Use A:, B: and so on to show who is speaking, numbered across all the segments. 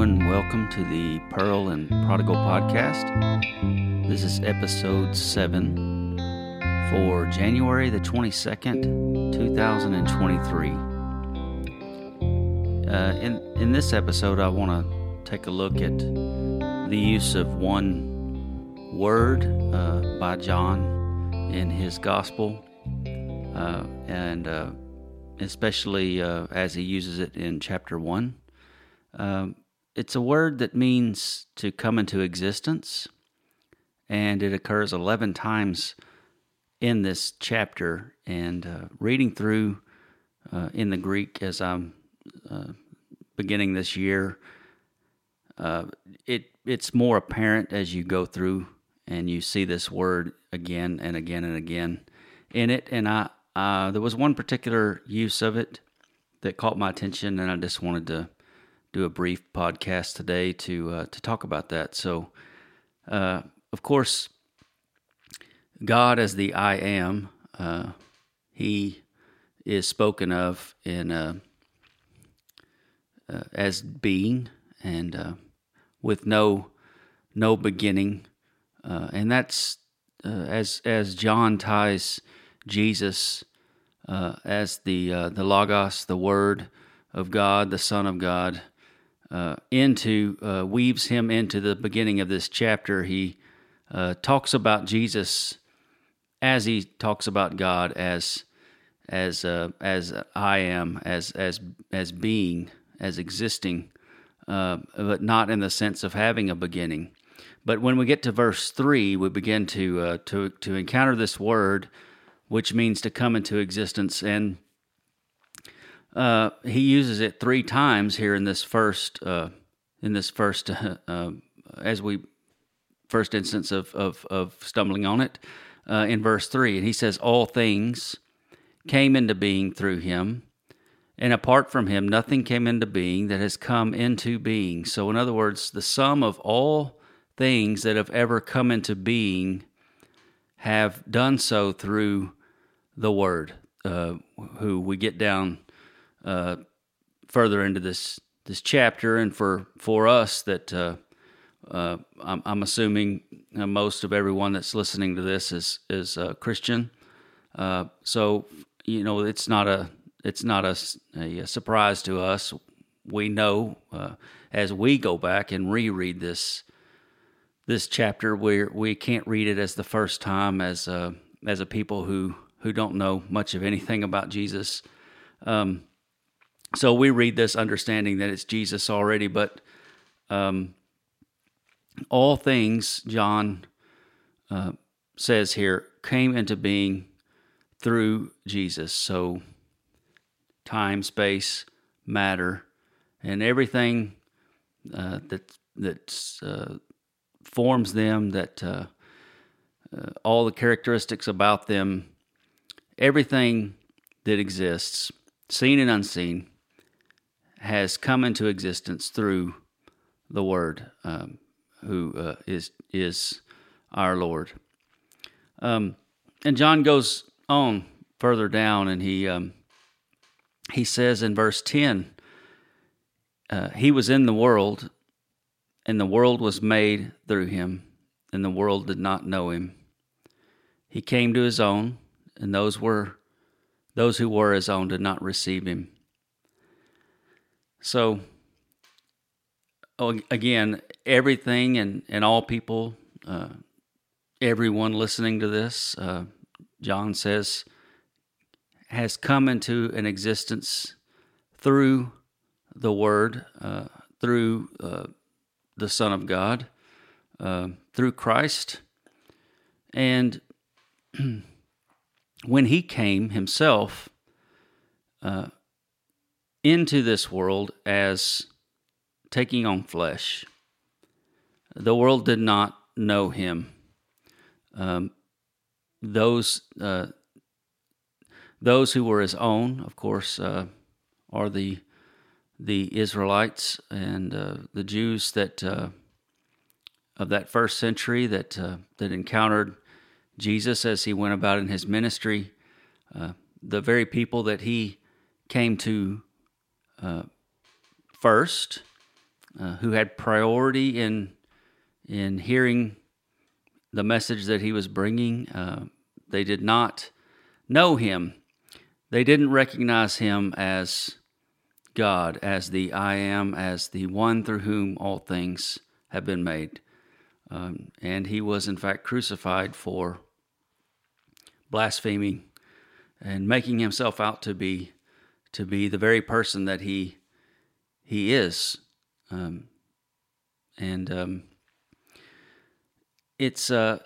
A: everyone. Welcome to the Pearl and Prodigal podcast. This is episode 7 for January the 22nd, 2023. In this episode, I want to take a look at the use of one word by John in his gospel, and especially as he uses it in chapter 1. It's a word that means to come into existence, and it occurs 11 times in this chapter. And reading through in the Greek as I'm beginning this year, it's more apparent as you go through and you see this word again and again and again in it. And there was one particular use of it that caught my attention, and I just wanted to do a brief podcast today to talk about that. So, of course, God as the I Am, He is spoken of in as being and with no beginning, and that's as John ties Jesus as the Logos, the Word of God, the Son of God, weaves him into the beginning of this chapter. He talks about Jesus as he talks about God as I am, as being, as existing, but not in the sense of having a beginning. But when we get to verse 3, we begin to encounter this word, which means to come into existence, and he uses it 3 times here in this first instance of stumbling on it, in verse 3. And he says, all things came into being through him, and apart from him nothing came into being that has come into being. So in other words, the sum of all things that have ever come into being have done so through the Word, who we get down further into this chapter. And for us that I'm assuming most of everyone that's listening to this is a Christian, so it's not a surprise to us. We know as we go back and reread this chapter, we can't read it as the first time as a people who don't know much of anything about Jesus. So we read this understanding that it's Jesus already, but all things, John says here, came into being through Jesus. So time, space, matter, and everything that forms them, that all the characteristics about them, everything that exists, seen and unseen, has come into existence through the Word, who is our Lord. And John goes on further down, and he says in verse 10, he was in the world, and the world was made through him, and the world did not know him. He came to his own, and those who were his own did not receive him. So, again, everything and all people, everyone listening to this, John says, has come into an existence through the Word, through the Son of God, through Christ. And when he came himself into this world as taking on flesh, the world did not know him. Those who were his own, of course, are the Israelites and the Jews that of that first century that encountered Jesus as he went about in his ministry. The very people that he came to first, who had priority in hearing the message that he was bringing. They did not know him. They didn't recognize him as God, as the I Am, as the one through whom all things have been made. And he was in fact crucified for blaspheming and making himself out to be the very person that he is. It's a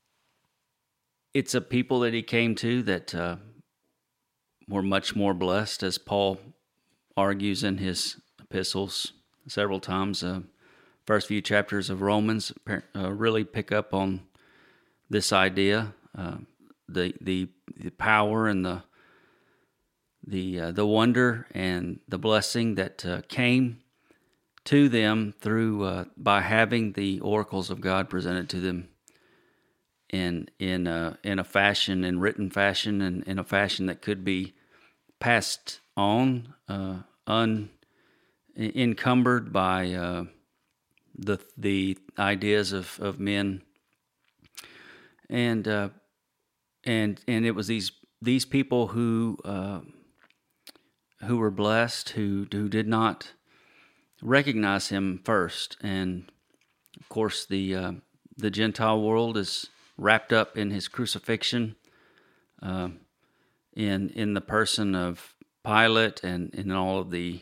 A: people that he came to that were much more blessed, as Paul argues in his epistles several times. First few chapters of Romans really pick up on this idea, the power and the wonder and the blessing that came to them through by having the oracles of God presented to them in a fashion, in written fashion, and in a fashion that could be passed on, unencumbered by the ideas of men, and it was these people who were blessed, who did not recognize him first. And of course the Gentile world is wrapped up in his crucifixion, in the person of Pilate and in all of the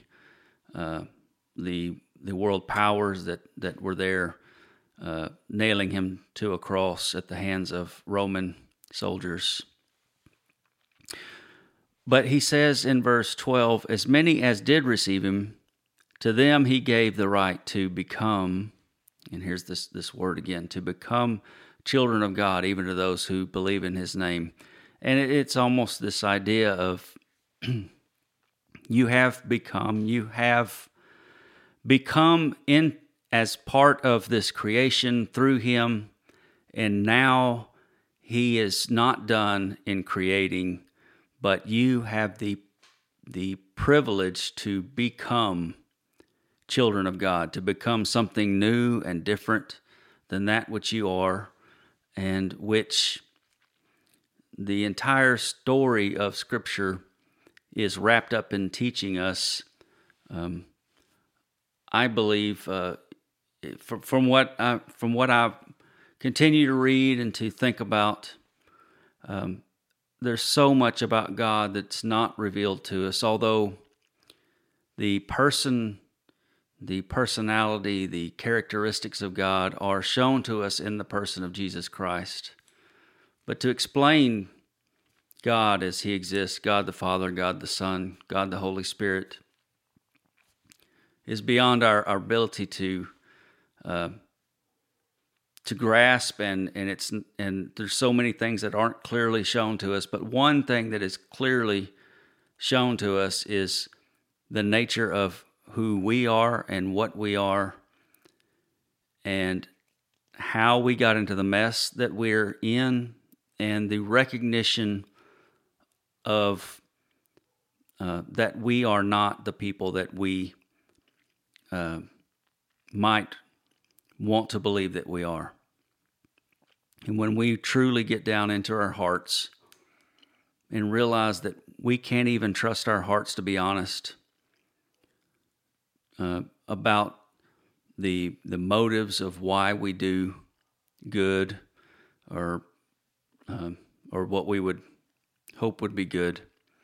A: world powers that were there, nailing him to a cross at the hands of Roman soldiers. But he says in verse 12, as many as did receive him, to them he gave the right to become, and here's this word again, to become children of God, even to those who believe in his name. And it's almost this idea of you have become in as part of this creation through him, and now he is not done in creating, but you have the privilege to become children of God, to become something new and different than that which you are, and which the entire story of Scripture is wrapped up in teaching us. I believe, from what I continue to read and to think about, there's so much about God that's not revealed to us. Although the personality, the characteristics of God are shown to us in the person of Jesus Christ. But to explain God as he exists, God the Father, God the Son, God the Holy Spirit, is beyond our ability to grasp, and there's so many things that aren't clearly shown to us. But one thing that is clearly shown to us is the nature of who we are and what we are, and how we got into the mess that we're in, and the recognition of that we are not the people that we might want to believe that we are. And when we truly get down into our hearts and realize that we can't even trust our hearts to be honest about the motives of why we do good, or what we would hope would be good,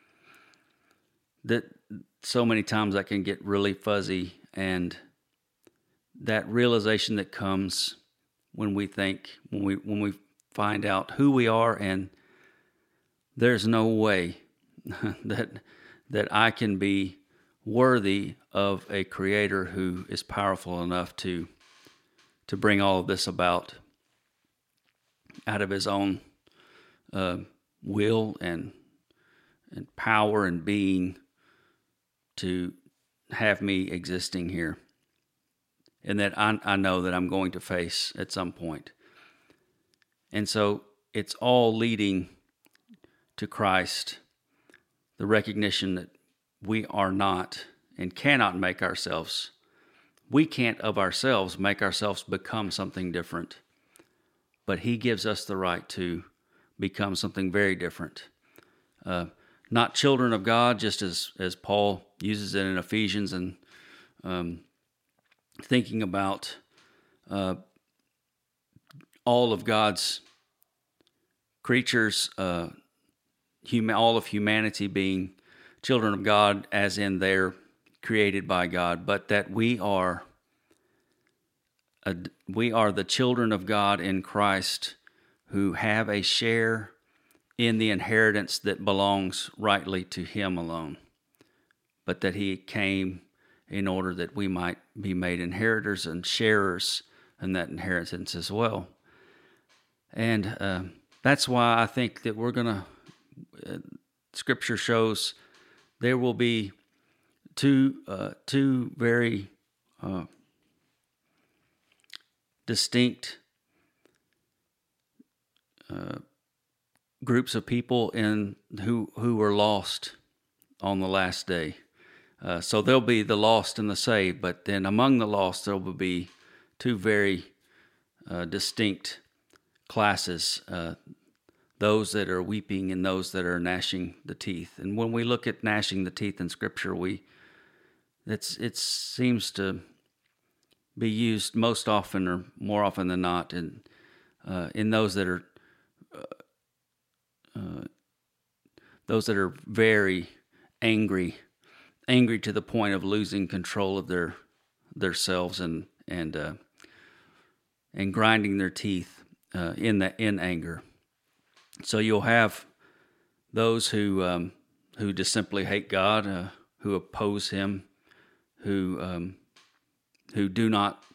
A: that so many times that can get really fuzzy. And that realization that comes when we find out who we are, and there's no way that I can be worthy of a creator who is powerful enough to bring all of this about out of his own will and power and being, to have me existing here, and that I know that I'm going to face at some point. And so it's all leading to Christ, the recognition that we are not and cannot make ourselves we can't of ourselves make ourselves become something different, but he gives us the right to become something very different. Not children of God, just as Paul uses it in Ephesians, and thinking about all of God's creatures, all of humanity being children of God, as in they're created by God, but that we are the children of God in Christ, who have a share in the inheritance that belongs rightly to him alone, but that he came in order that we might be made inheritors and sharers in that inheritance as well. And that's why I think that we're going to, Scripture shows there will be two very distinct groups of people who were lost on the last day. So there'll be the lost and the saved, but then among the lost there will be two very distinct classes, those that are weeping and those that are gnashing the teeth. And when we look at gnashing the teeth in Scripture, it seems to be used most often, or more often than not, in those that are very angry to the point of losing control of their selves and grinding their teeth in anger. So you'll have those who just simply hate God, who oppose Him, who do not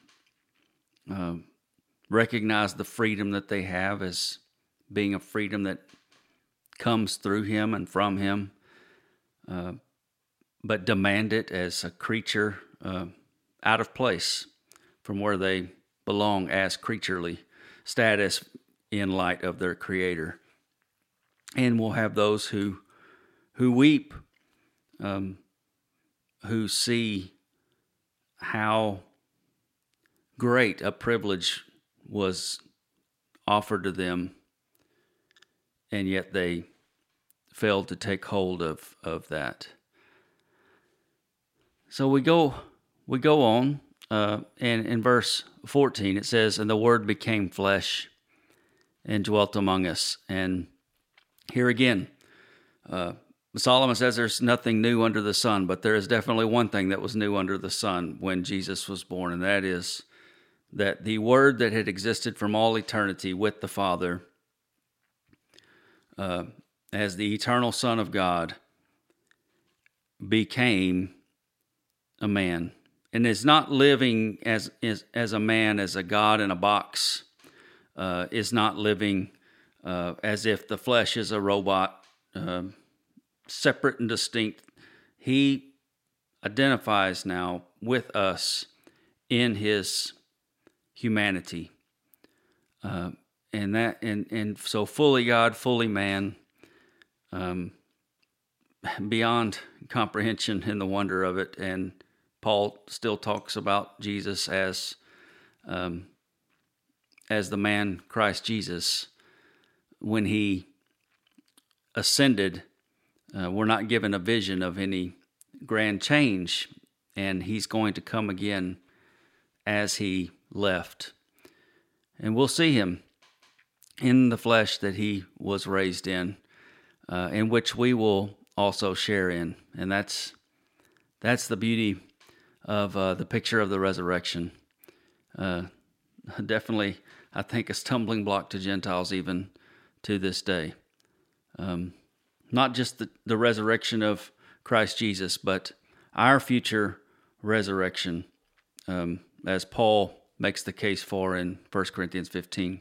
A: recognize the freedom that they have as being a freedom that comes through Him and from Him, but demand it as a creature out of place from where they belong as creaturely status in light of their Creator. And we'll have those who weep, who see how great a privilege was offered to them, and yet they failed to take hold of that. So we go on, and in verse 14 it says, "And the Word became flesh and dwelt among us." And here again, Solomon says there's nothing new under the sun, but there is definitely one thing that was new under the sun when Jesus was born, and that is that the Word that had existed from all eternity with the Father, as the eternal Son of God, became a man, and is not living as a man, as a God in a box, is not living as if the flesh is a robot, separate and distinct. He identifies now with us in his humanity, and so fully God, fully man, beyond comprehension in the wonder of it. And Paul still talks about Jesus as the man Christ Jesus. When he ascended, we're not given a vision of any grand change, and he's going to come again as he left. And we'll see him in the flesh that he was raised in which we will also share in. And that's the beauty of the picture of the resurrection. Definitely, I think, a stumbling block to Gentiles even to this day. Not just the resurrection of Christ Jesus, but our future resurrection, as Paul makes the case for in 1 Corinthians 15.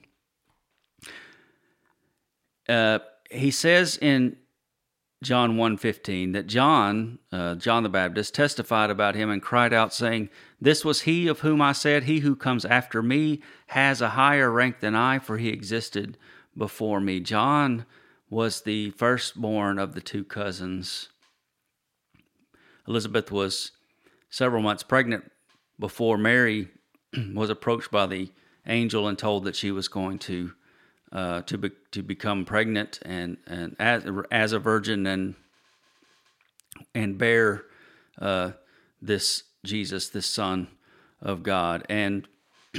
A: He says in John 1:15 that John the Baptist, testified about him and cried out, saying, "This was he of whom I said, he who comes after me has a higher rank than I, for he existed before me." John was the firstborn of the two cousins. Elizabeth was several months pregnant before Mary was approached by the angel and told that she was going to become pregnant and as a virgin and bear this Jesus, this Son of God. And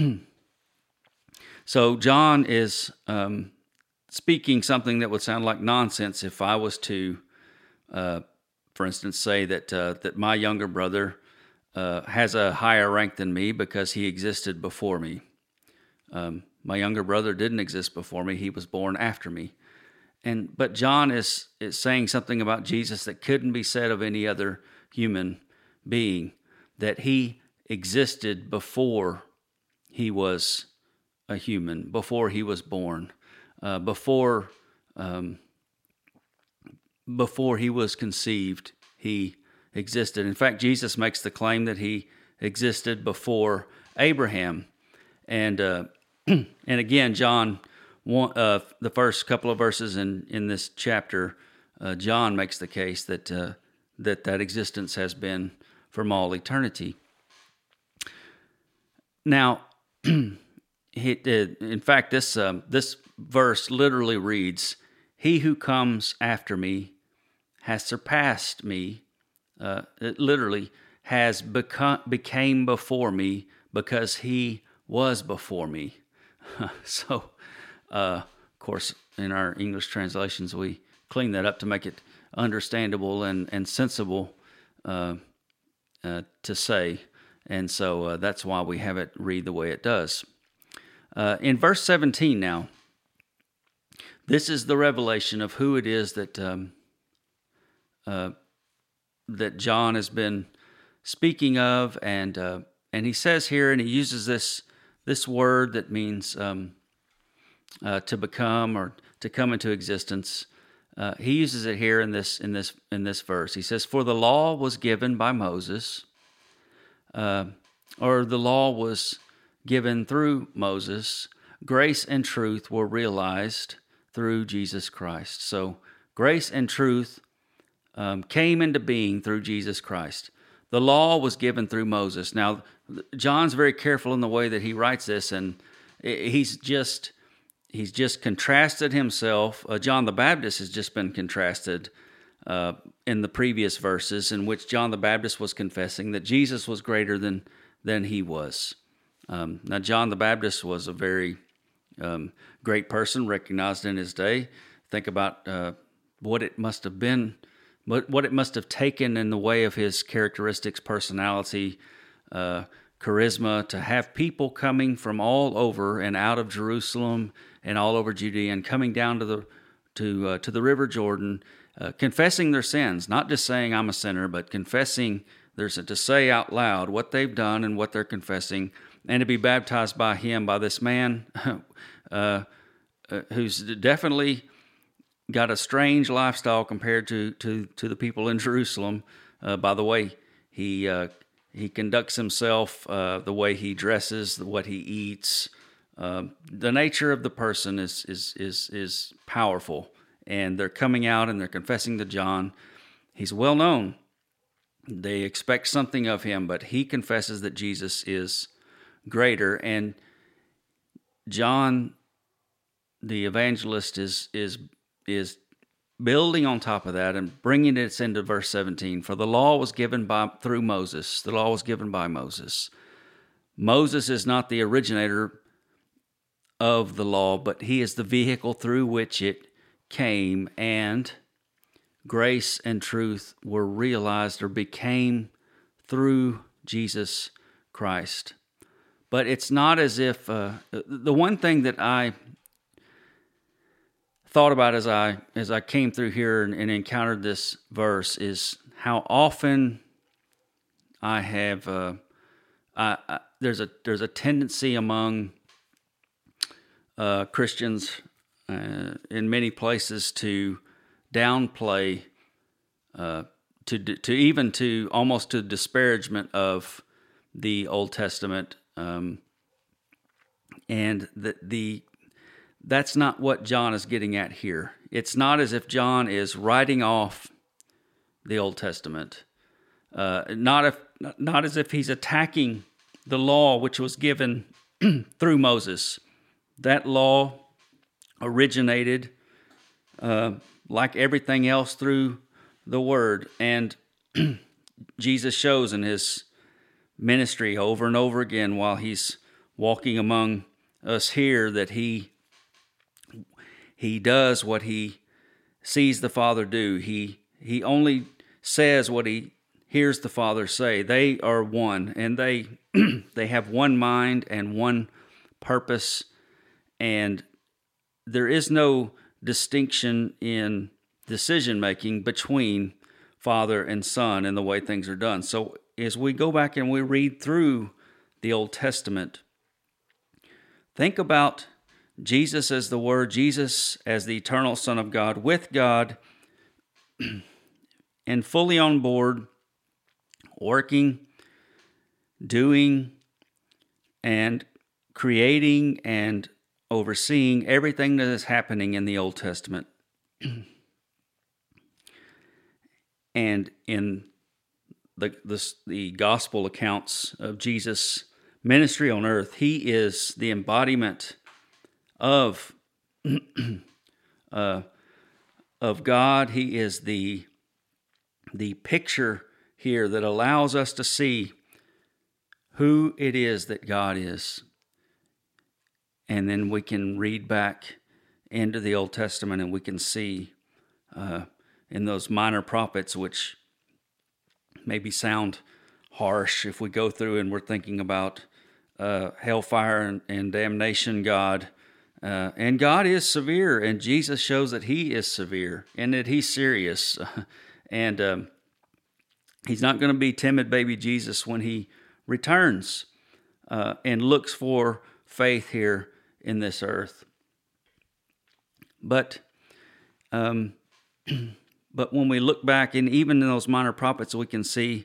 A: so John is speaking something that would sound like nonsense if I was to, for instance, say that my younger brother has a higher rank than me because he existed before me. My younger brother didn't exist before me; he was born after me. But John is saying something about Jesus that couldn't be said of any other human being, that he existed before he was a human, before he was born, before he was conceived, he existed. In fact, Jesus makes the claim that he existed before Abraham. And and again, John, the first couple of verses in this chapter, John makes the case that that existence has been from all eternity. Now, in fact, this verse literally reads, "He who comes after me has surpassed me." It literally has became before me because he was before me. So, of course, in our English translations, we clean that up to make it understandable and sensible to say. And so that's why we have it read the way it does. In verse 17 now, this is the revelation of who it is that that John has been speaking of, and he says here, and he uses this word that means to become or to come into existence. He uses it here in this verse. He says, "For the law was given by Moses." Or the law was given through Moses. Grace and truth were realized through Jesus Christ. So grace and truth came into being through Jesus Christ. The law was given through Moses. Now, John's very careful in the way that he writes this, and he's just contrasted himself. John the Baptist has just been contrasted in the previous verses, in which John the Baptist was confessing that Jesus was greater than he was. Now, John the Baptist was a very great person, recognized in his day. Think about what it must have been, what it must have taken in the way of his characteristics, personality, charisma, to have people coming from all over and out of Jerusalem and all over Judea and coming down to the River Jordan, confessing their sins, not just saying I'm a sinner, but confessing to say out loud what they've done and what they're confessing, and to be baptized by him, by this man who's definitely got a strange lifestyle compared to the people in Jerusalem. By the way, he conducts himself, the way he dresses, what he eats. The nature of the person is powerful, and they're coming out and they're confessing to John. He's well known. They expect something of him, but he confesses that Jesus is greater. And John, the evangelist, is building on top of that and bringing it into verse 17. For the law was given through Moses. The law was given by Moses. Moses is not the originator of the law, but he is the vehicle through which it came, and grace and truth were realized or became through Jesus Christ. But it's not as if the one thing that I thought about as I came through here and encountered this verse is how often I have there's a tendency among Christians in many places to downplay, to even to almost to disparagement of the Old Testament, and that's not what John is getting at here. It's not as if John is writing off the Old Testament, not as if he's attacking the law which was given through Moses. That law originated, like everything else, through the Word. And Jesus shows in his ministry over and over again while he's walking among us here that he does what he sees the Father do. He only says what he hears the Father say. They are one, and they they have one mind and one purpose, and there is no distinction in decision making between Father and Son in the way things are done. So as we go back and we read through the Old Testament, think about Jesus as the Word, Jesus as the eternal Son of God, with God, and fully on board, working, doing, and creating and overseeing everything that is happening in the Old Testament. And in the gospel accounts of Jesus' ministry on earth, he is the embodiment of God. He is the picture here that allows us to see who it is that God is. And then we can read back into the Old Testament and we can see in those minor prophets, which maybe sound harsh if we go through and we're thinking about hellfire and damnation, God. And God is severe, and Jesus shows that he is severe and that he's serious. And he's not going to be timid baby Jesus when he returns and looks for faith here in this earth. But when we look back, and even in those minor prophets, we can see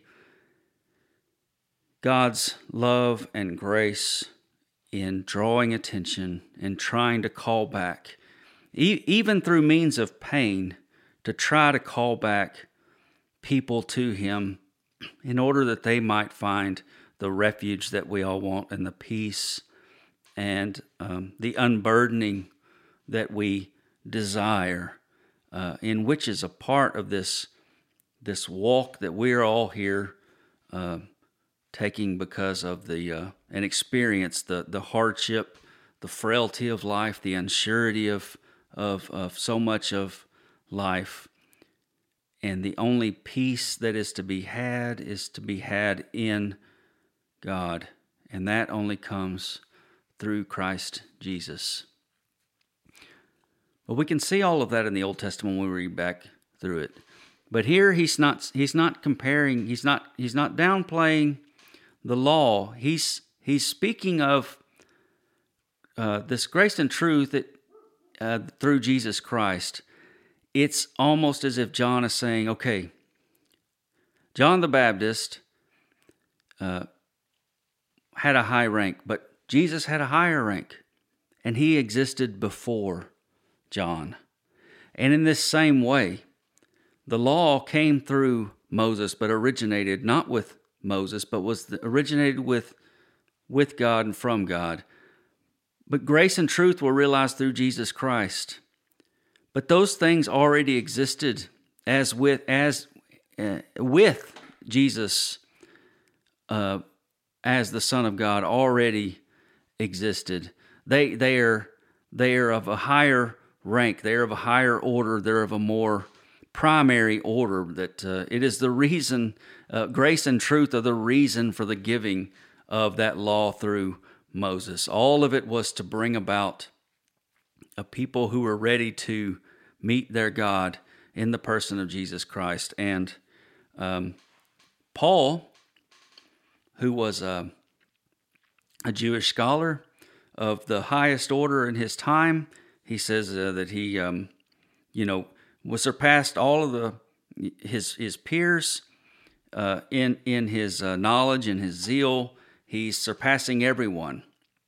A: God's love and grace in drawing attention and trying to call back, even through means of pain, to try to call back people to him in order that they might find the refuge that we all want and the peace and the unburdening that we desire, in which is a part of this walk that we're all here taking because of and experience the hardship, the frailty of life, the unsurety of so much of life. And the only peace that is to be had in God. And that only comes through Christ Jesus. But we can see all of that in the Old Testament when we read back through it. But here he's not comparing, he's not downplaying the law. He's speaking of this grace and truth that through Jesus Christ. It's almost as if John is saying, okay, John the Baptist had a high rank, but Jesus had a higher rank, and he existed before John. And in this same way, the law came through Moses, but originated not with Moses, but originated with God and from God. But grace and truth were realized through Jesus Christ. But those things already existed with Jesus as the Son of God already existed. They are of a higher rank. They are of a higher order. They're of a more primary order. That it is the reason, grace and truth are the reason for the giving of that law through Moses. All of it was to bring about a people who were ready to meet their God in the person of Jesus Christ. And Paul, who was a Jewish scholar of the highest order in his time, he says that he, was surpassed all of his peers in his knowledge and his zeal. He's surpassing everyone.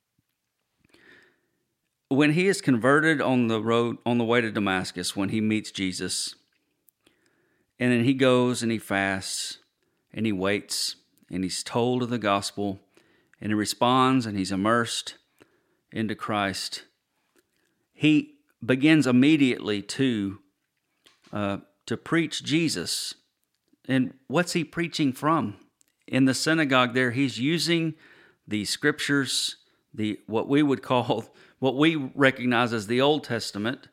A: When he is converted on the way to Damascus, when he meets Jesus, and then he goes and he fasts and he waits and he's told of the gospel, and he responds and he's immersed into Christ, he begins immediately to preach Jesus. And what's he preaching from? In the synagogue there, he's using the scriptures, what we recognize as the Old Testament.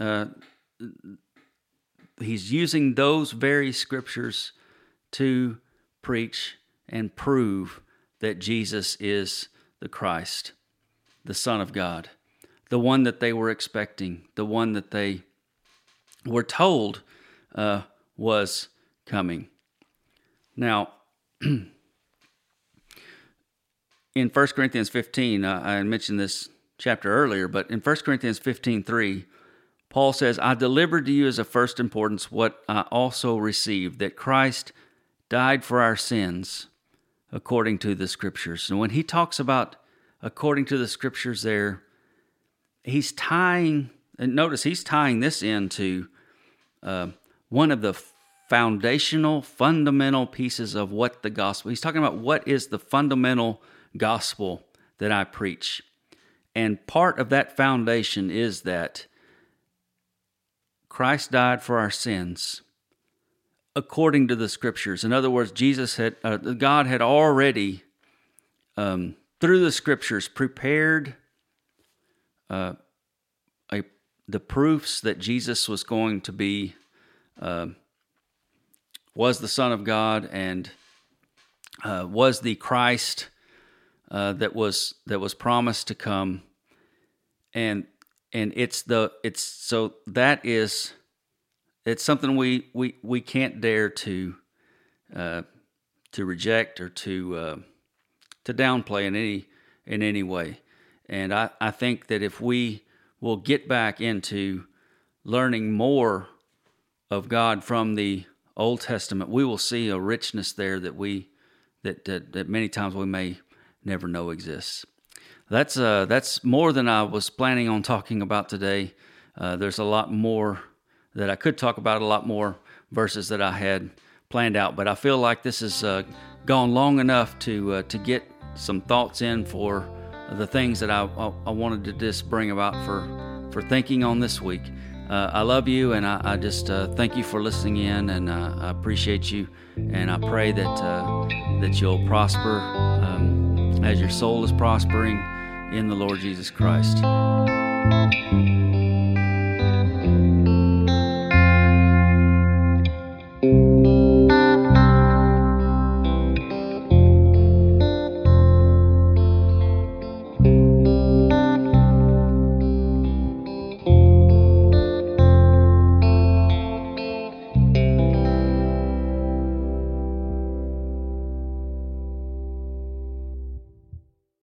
A: He's using those very scriptures to preach and prove that Jesus is the Christ, the Son of God, the one that they were expecting, the one that they were told was coming. Now, in 1 Corinthians 15, I mentioned this chapter earlier, but in 1 Corinthians 15:3, Paul says, I delivered to you as of first importance what I also received, that Christ died for our sins according to the Scriptures. And when he talks about according to the Scriptures there, he's tying this into one of the fundamental pieces of what the gospel. He's talking about what is the fundamental gospel that I preach. And part of that foundation is that Christ died for our sins according to the Scriptures. In other words, God had already, through the Scriptures, prepared the proofs that Jesus was going to be, was the Son of God and was the Christ that was promised to come, and it's something we can't dare to reject or to downplay in any way. And I think that if we will get back into learning more of God from the Old Testament, we will see a richness there that many times we may never know exists. That's more than I was planning on talking about today. There's a lot more that I could talk about, a lot more verses that I had planned out, but I feel like this has gone long enough to get some thoughts in for the things that I wanted to just bring about for thinking on this week. I love you, and I just thank you for listening in, and I appreciate you, and I pray that you'll prosper as your soul is prospering in the Lord Jesus Christ.